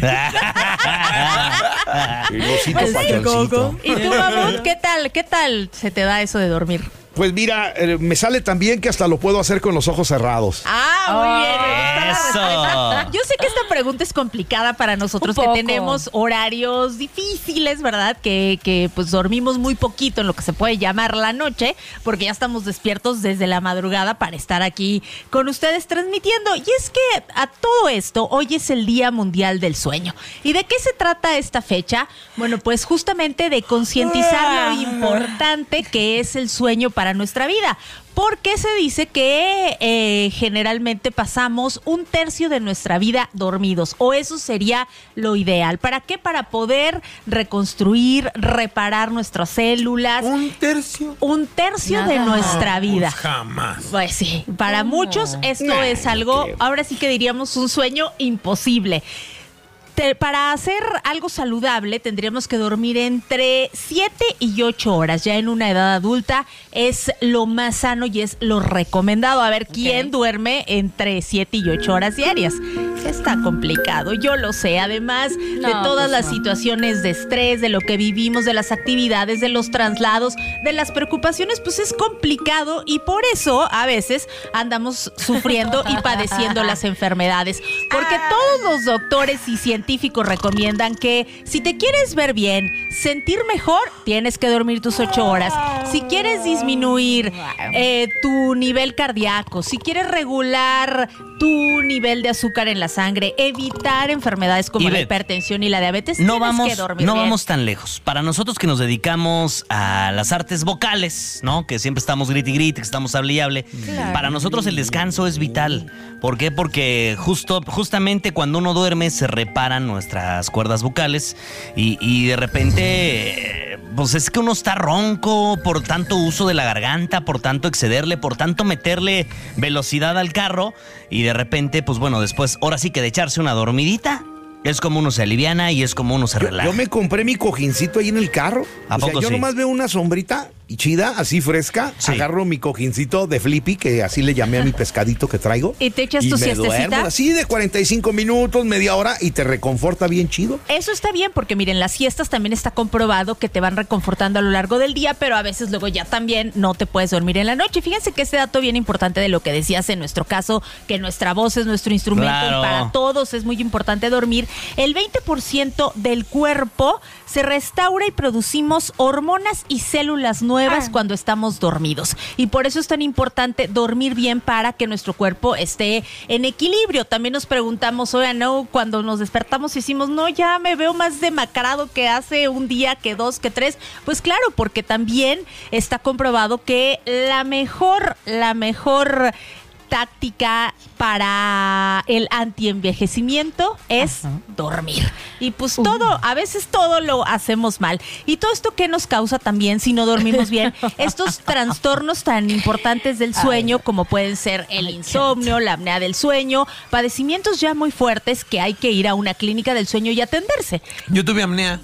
El osito Pues sí, pachoncito. ¿Y tú, Mamut, qué tal? ¿Qué tal se te da eso de dormir? Pues mira, eh, me sale tan bien que hasta lo puedo hacer con los ojos cerrados. Ah, muy bien. me gusta la Eso. respuesta. Yo sé que esta pregunta es complicada para nosotros Un que poco. tenemos horarios difíciles, ¿verdad? Que, que pues dormimos muy poquito en lo que se puede llamar la noche, porque ya estamos despiertos desde la madrugada para estar aquí con ustedes transmitiendo. Y es que a todo esto, hoy es el Día Mundial del Sueño. ¿Y de qué se trata esta fecha? Bueno, pues justamente de concientizar lo importante que es el sueño para nuestra vida. Porque se dice que eh, generalmente pasamos un tercio de nuestra vida dormidos, o eso sería lo ideal. ¿Para qué? Para poder reconstruir, reparar nuestras células. ¿Un tercio? Un tercio de Nada. nuestra vida. Pues jamás. Pues sí, para muchos esto Nah, es no algo, creo. ahora sí que diríamos un sueño imposible. Te- para hacer algo saludable tendríamos que dormir entre siete y ocho horas. Ya en una edad adulta es lo más sano y es lo recomendado. A ver, ¿quién duerme entre siete y ocho horas diarias? Está complicado, yo lo sé. Además de No, todas pues las no. situaciones de estrés, de lo que vivimos, de las actividades, de los traslados, de las preocupaciones, pues es complicado y por eso a veces andamos sufriendo y padeciendo las enfermedades. Porque todos los doctores y científicos recomiendan que si te quieres ver bien, sentir mejor, tienes que dormir tus ocho horas. Si quieres disminuir eh, tu nivel cardíaco, si quieres regular tu nivel de azúcar en la sangre, evitar enfermedades como la Ivette, hipertensión y la diabetes, No tienes vamos, que dormir no bien. vamos tan lejos. Para nosotros que nos dedicamos a las artes vocales, ¿no? Que siempre estamos grite y grite, que estamos hable y hable. Claro. Para nosotros el descanso es vital. ¿Por qué? Porque justo, justamente cuando uno duerme se reparan nuestras cuerdas vocales y, y de repente, pues es que uno está ronco por tanto uso de la garganta, por tanto excederle, por tanto meterle velocidad al carro y de repente, pues bueno, después, ahora sí que de echarse una dormidita, es como uno se aliviana y es como uno se Yo, relaja. yo me compré mi cojincito ahí en el carro. ¿A o sea, poco yo sí? nomás veo una sombrita y chida, así fresca. Sí. Agarro mi cojincito de Flippy, que así le llamé a mi pescadito que traigo. ¿Y te echas y tu me siestecita? duermo así de cuarenta y cinco minutos, media hora y te reconforta bien chido. Eso está bien porque miren, las siestas también está comprobado que te van reconfortando a lo largo del día, pero a veces luego ya también no te puedes dormir en la noche. Fíjense que este dato bien importante de lo que decías en nuestro caso, que nuestra voz es nuestro instrumento Claro. y para todos es muy importante dormir. El veinte por ciento del cuerpo se restaura y producimos hormonas y células nuevas nuevas cuando estamos dormidos. Y por eso es tan importante dormir bien para que nuestro cuerpo esté en equilibrio. También nos preguntamos, oigan, no, cuando nos despertamos y decimos, no, ya me veo más demacrado que hace un día, que dos, que tres. Pues claro, porque también está comprobado que la mejor, la mejor táctica para el antienvejecimiento es Ajá. dormir. Y pues uh. todo, a veces todo lo hacemos mal. Y todo esto que nos causa también si no dormimos bien, estos trastornos tan importantes del sueño, Ay. como pueden ser el insomnio, la apnea del sueño, padecimientos ya muy fuertes que hay que ir a una clínica del sueño y atenderse. Yo tuve apnea.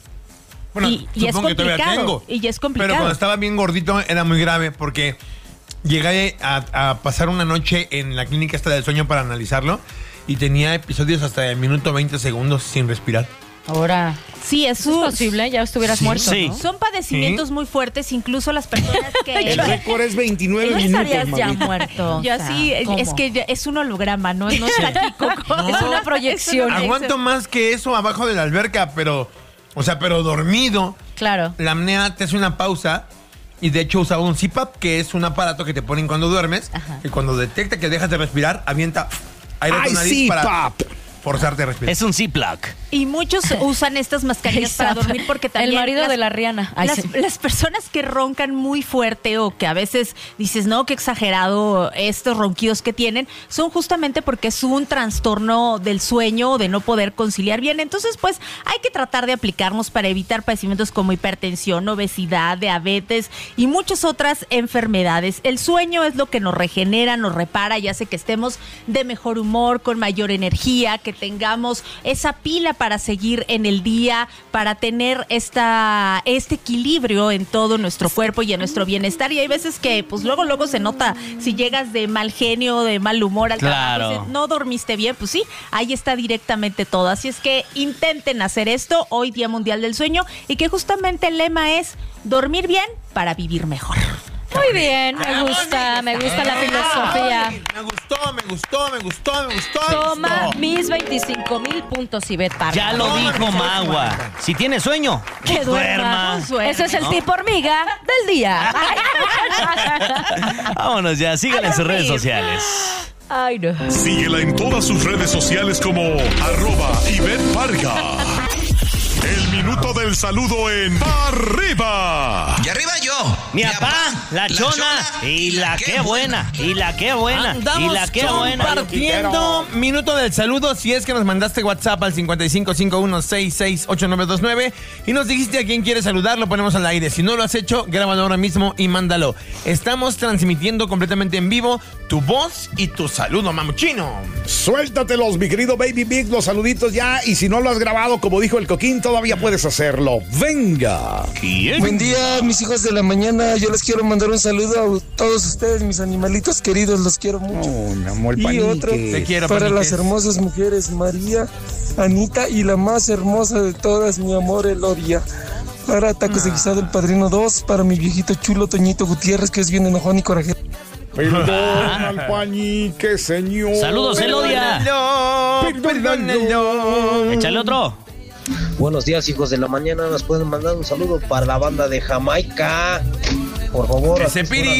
Bueno, y, y es complicado. Y es complicado. Pero cuando estaba bien gordito era muy grave porque llegué a, a pasar una noche en la clínica esta del sueño para analizarlo y tenía episodios hasta el minuto veinte segundos sin respirar. Ahora, sí, eso es posible, ya estuvieras sí, muerto, sí. ¿no? Son padecimientos ¿Sí? muy fuertes, incluso las personas que... El récord es veintinueve minutos, estarías ya muerto. Ya o sea, sí, ¿cómo? Es que ya es un holograma, no, no está aquí, Coco. No. Es una proyección. Aguanto más que eso abajo de la alberca, pero, o sea, pero dormido. Claro. La apnea te hace una pausa. Y de hecho usaba un C PAP, que es un aparato que te ponen cuando duermes. Ajá. Y cuando detecta que dejas de respirar, avienta aire a tu nariz para forzarte a respirar. Es un C-Plug. Y muchos usan estas mascarillas para dormir porque también... El marido las, de la Rihanna. Ay, las, sí. las personas que roncan muy fuerte o que a veces dices, no, qué exagerado estos ronquidos que tienen, son justamente porque es un trastorno del sueño o de no poder conciliar bien. Entonces, pues, hay que tratar de aplicarnos para evitar padecimientos como hipertensión, obesidad, diabetes y muchas otras enfermedades. El sueño es lo que nos regenera, nos repara y hace que estemos de mejor humor, con mayor energía, que tengamos esa pila para seguir en el día, para tener esta este equilibrio en todo nuestro cuerpo y en nuestro bienestar. Y hay veces que pues luego luego se nota si llegas de mal genio, de mal humor al claro. trabajo, no dormiste bien, pues sí, ahí está directamente todo. Así es que intenten hacer esto hoy, Día Mundial del Sueño, y que justamente el lema es dormir bien para vivir mejor. Muy bien, me gusta, me gusta la filosofía. Me gustó, me gustó, me gustó, me gustó. Toma mis veinticinco mil puntos, Ivette Parra. Ya lo dijo Magua. Si tiene sueño, que pues duerma. duerma. Ese es el ¿no? tipo hormiga del día. Vámonos ya, síganla en sus redes sociales. Ay, no. Síguela en todas sus redes sociales como arroba Ivette Parga. El minuto del saludo en Arriba. Y arriba yo. Mi papá, la, la chona, chona y la que buena, y la que buena, Andamos y la que buena. Compartiendo minuto del saludo, si es que nos mandaste WhatsApp al cincuenta y cinco cincuenta y uno sesenta y seis ochenta y nueve veintinueve y nos dijiste a quién quieres saludar, lo ponemos al aire. Si no lo has hecho, grábalo ahora mismo y mándalo. Estamos transmitiendo completamente en vivo tu voz y tu saludo, mamuchino. Suéltatelos, mi querido Baby Big, los saluditos ya. Y si no lo has grabado, como dijo el Coquín, todavía puedes hacerlo. ¡Venga! ¿Quién? Buen día, mis hijos de la mañana. Yo les quiero mandar un saludo a todos ustedes, mis animalitos queridos. Los quiero mucho. Oh, mi amor, y panique. otro Te quiero, para paniques. las hermosas mujeres, María, Anita y la más hermosa de todas, mi amor, Elodia. Para Tacos ah. de Guisado el Padrino dos, para mi viejito chulo Toñito Gutiérrez, que es bien enojón y corajero. Perdón al panique, señor. Saludos, Elodia. Perdónalo. Échale otro. Buenos días, hijos de la mañana. Nos pueden mandar un saludo para la banda de Jamaica. Por favor, Ese Piri.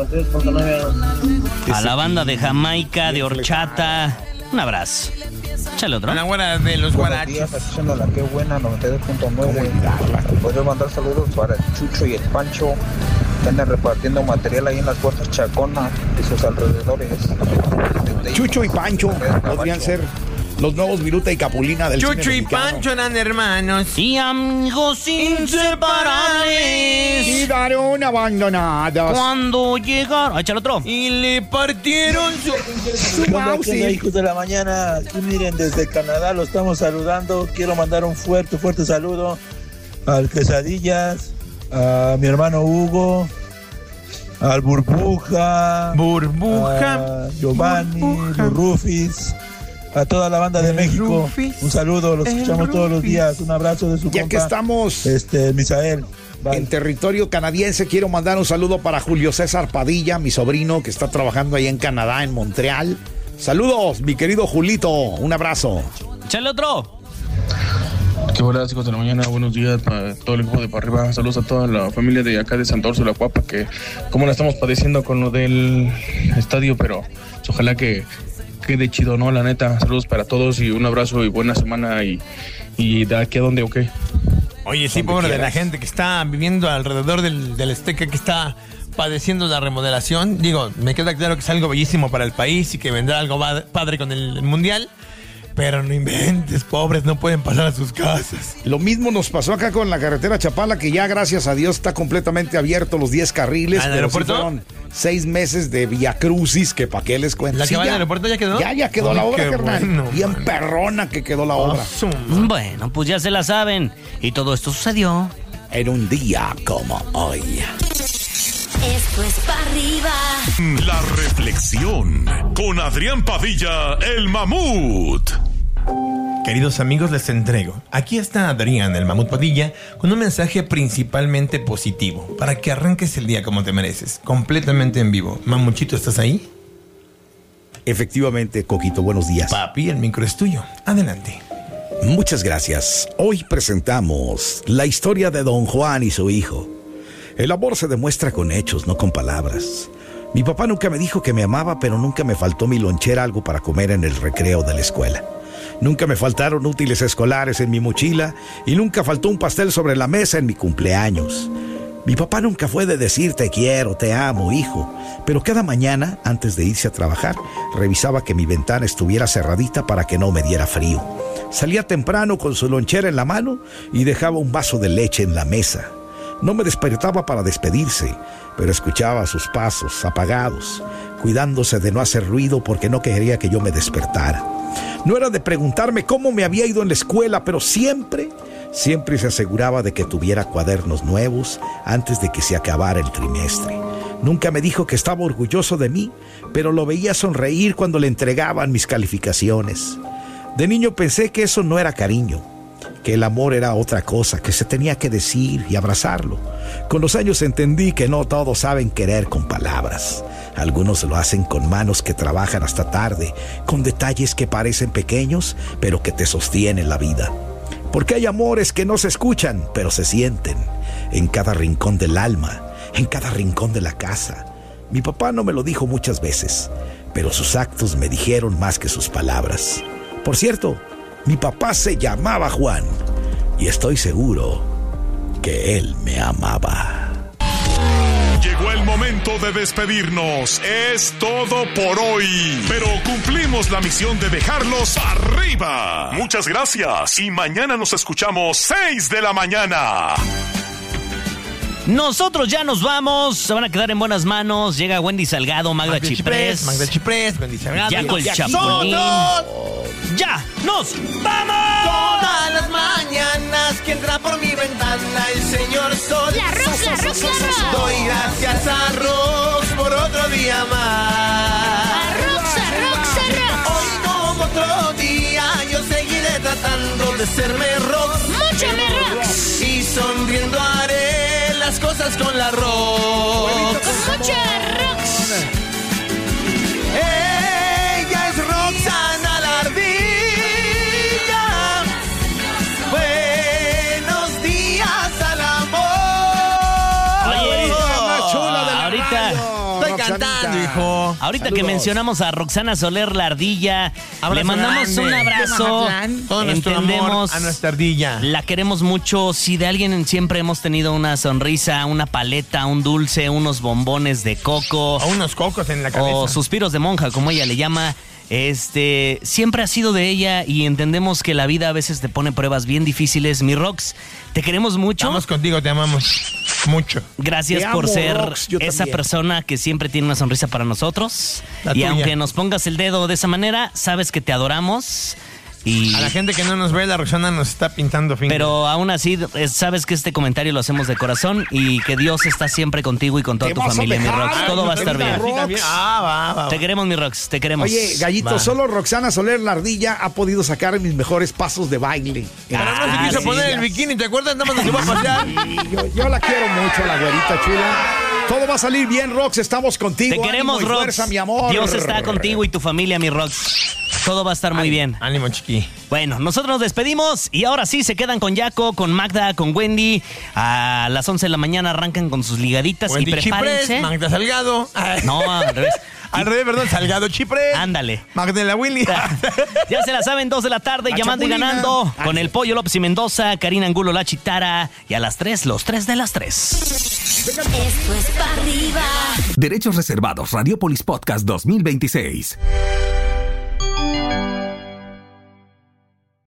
A la banda de Jamaica, de Horchata. Un abrazo. Échale otro. A la buena de los guarachos. Escuchando la que buena noventa y dos punto nueve. Podría mandar saludos para el Chucho y el Pancho, que andan repartiendo material ahí en las puertas Chacona y sus alrededores. Chucho y Pancho podrían ser los nuevos Viruta y Capulina del Chucho cine y mexicano. Pancho eran hermanos y amigos inseparables. Y daron abandonados. Cuando llegaron. Échale otro. Y le partieron su, su mouse. Hijos de la mañana, aquí miren, desde Canadá lo estamos saludando. Quiero mandar un fuerte, fuerte saludo al Quesadillas, a mi hermano Hugo, al Burbuja, Burbuja, a Giovanni, Burbuja. Los Rufis, a toda la banda de el México. Rufis, un saludo, los escuchamos Rufis. Todos los días. Un abrazo de su Ya compa, que estamos este, Misael. Bye. En territorio canadiense, quiero mandar un saludo para Julio César Padilla, mi sobrino que está trabajando ahí en Canadá, en Montreal. Saludos, mi querido Julito. Un abrazo. Échale otro. Qué buenas, hijos de la mañana, buenos días para todo el equipo de para arriba. Saludos a toda la familia de acá de Santa Úrsula, Cuapa, que como la estamos padeciendo con lo del estadio, pero pues, ojalá que quede chido, ¿no? La neta, saludos para todos y un abrazo y buena semana y, y de aquí a dónde o qué. Oye, sí, pobre de la gente que está viviendo alrededor del, del Azteca, que está padeciendo la remodelación. Digo, me queda claro que es algo bellísimo para el país y que vendrá algo padre con el Mundial. Pero no inventes, pobres, no pueden pasar a sus casas. Lo mismo nos pasó acá con la carretera Chapala, que ya gracias a Dios está completamente abierto los diez carriles. ¿Al pero aeropuerto? Sí fueron seis meses de viacrucis, que pa' qué les cuento. ¿La que Sí, va al ya, aeropuerto ya quedó? Ya, ya quedó Ay, la obra, qué carnal. bueno, Bien man. perrona que quedó la obra. Oh, bueno, pues ya se la saben. Y todo esto sucedió en un día como hoy. Esto es para arriba. La reflexión con Adrián Padilla, el mamut. Queridos amigos, les entrego. Aquí está Adrián, el mamut Padilla, con un mensaje principalmente positivo, para que arranques el día como te mereces, completamente en vivo. Mamuchito, ¿estás ahí? Efectivamente, Coquito, buenos días. Papi, el micro es tuyo. Adelante. Muchas gracias. Hoy presentamos la historia de Don Juan y su hijo. El amor se demuestra con hechos, no con palabras. Mi papá nunca me dijo que me amaba, pero nunca me faltó mi lonchera algo para comer en el recreo de la escuela. Nunca me faltaron útiles escolares en mi mochila y nunca faltó un pastel sobre la mesa en mi cumpleaños. Mi papá nunca fue de decir te quiero, te amo, hijo, pero cada mañana, antes de irse a trabajar, revisaba que mi ventana estuviera cerradita para que no me diera frío. Salía temprano con su lonchera en la mano y dejaba un vaso de leche en la mesa. No me despertaba para despedirse, pero escuchaba sus pasos apagados, cuidándose de no hacer ruido porque no quería que yo me despertara. No era de preguntarme cómo me había ido en la escuela, pero siempre, siempre se aseguraba de que tuviera cuadernos nuevos antes de que se acabara el trimestre. Nunca me dijo que estaba orgulloso de mí, pero lo veía sonreír cuando le entregaban mis calificaciones. De niño pensé que eso no era cariño, que el amor era otra cosa, que se tenía que decir y abrazarlo. Con los años entendí que no todos saben querer con palabras. Algunos lo hacen con manos que trabajan hasta tarde, con detalles que parecen pequeños, pero que te sostienen la vida. Porque hay amores que no se escuchan, pero se sienten, en cada rincón del alma, en cada rincón de la casa. Mi papá no me lo dijo muchas veces, pero sus actos me dijeron más que sus palabras. Por cierto, mi papá se llamaba Juan, y estoy seguro que él me amaba. Llegó el momento de despedirnos. Es todo por hoy. Pero cumplimos la misión de dejarlos arriba. Muchas gracias. Y mañana nos escuchamos seis de la mañana. Nosotros ya nos vamos, se van a quedar en buenas manos. Llega Wendy Salgado, Magda, Magda Chiprés, Magda Chiprés, Wendy Salgado, Jaco el Chapulín. ¡Ya nos vamos! Todas las mañanas que entra por mi ventana el señor Sol. La Rox, la Rox, la Rox. Doy gracias a Rox por otro día más. A Rox, a Rox, a Rox. Hoy como otro día yo seguiré tratando de serme Rox. Mucho me Rox. Y sonriendo haré las cosas con la Rox. Con mucha Rox. Ella es Roxana la ardilla. Buenos días al amor. Oye, más chula de la ahorita radio. Estoy cantando, hijo. Ahorita Saludos. que mencionamos a Roxana Soler la ardilla, Abrazo le mandamos grande. un abrazo. Todo nuestro Entendemos, amor a nuestra ardilla. La queremos mucho. Si de alguien siempre hemos tenido una sonrisa, una paleta, un dulce, unos bombones de coco. O unos cocos en la cabeza. O suspiros de monja, como ella le llama. Este, siempre ha sido de ella y entendemos que la vida a veces te pone pruebas bien difíciles. Mi Rox, te queremos mucho. Estamos contigo, te amamos mucho. Gracias Te por amo, ser Rox, yo esa también. persona que siempre tiene una sonrisa para nosotros. La y tuya. aunque nos pongas el dedo de esa manera, sabes que te adoramos. Y... A la gente que no nos ve, la Roxana nos está pintando fin. Pero aún así, eh, sabes que este comentario lo hacemos de corazón y que Dios está siempre contigo y con toda Te tu vas a familia, mi dejar, Rox. Todo va a estar bien. Rox. Ah, va, va, va. Te queremos, mi Rox, te queremos. Oye, Gallito, Va. solo Roxana Soler la ardilla ha podido sacar mis mejores pasos de baile. Pero no se Ah, quiso sí, poner ya. el bikini, ¿te acuerdas? Nada más nos iba a pasear. Sí, yo, yo la quiero mucho, la güerita chula. Todo va a salir bien, Rox. Estamos contigo. Te queremos, Ánimo y Rox. fuerza, mi amor. Dios está contigo y tu familia, mi Rox. Todo va a estar muy bien. Ánimo, chiqui. Bueno, nosotros nos despedimos y ahora sí se quedan con Yaco, con Magda, con Wendy. A las once de la mañana arrancan con sus ligaditas Wendy y prepárense. Chipres, Magda Salgado. No, al revés. Al revés, perdón, Salgado Chipres. Ándale. Magdalena Willy. Ya se la saben, dos de la tarde, La llamando y Chapulina. ganando. Ah, Con sí. el Pollo López y Mendoza, Karina Angulo, La Chitara. Y a las tres, los tres de las tres. Esto es para arriba. Derechos reservados, Radiopolis Podcast dos mil veintiséis.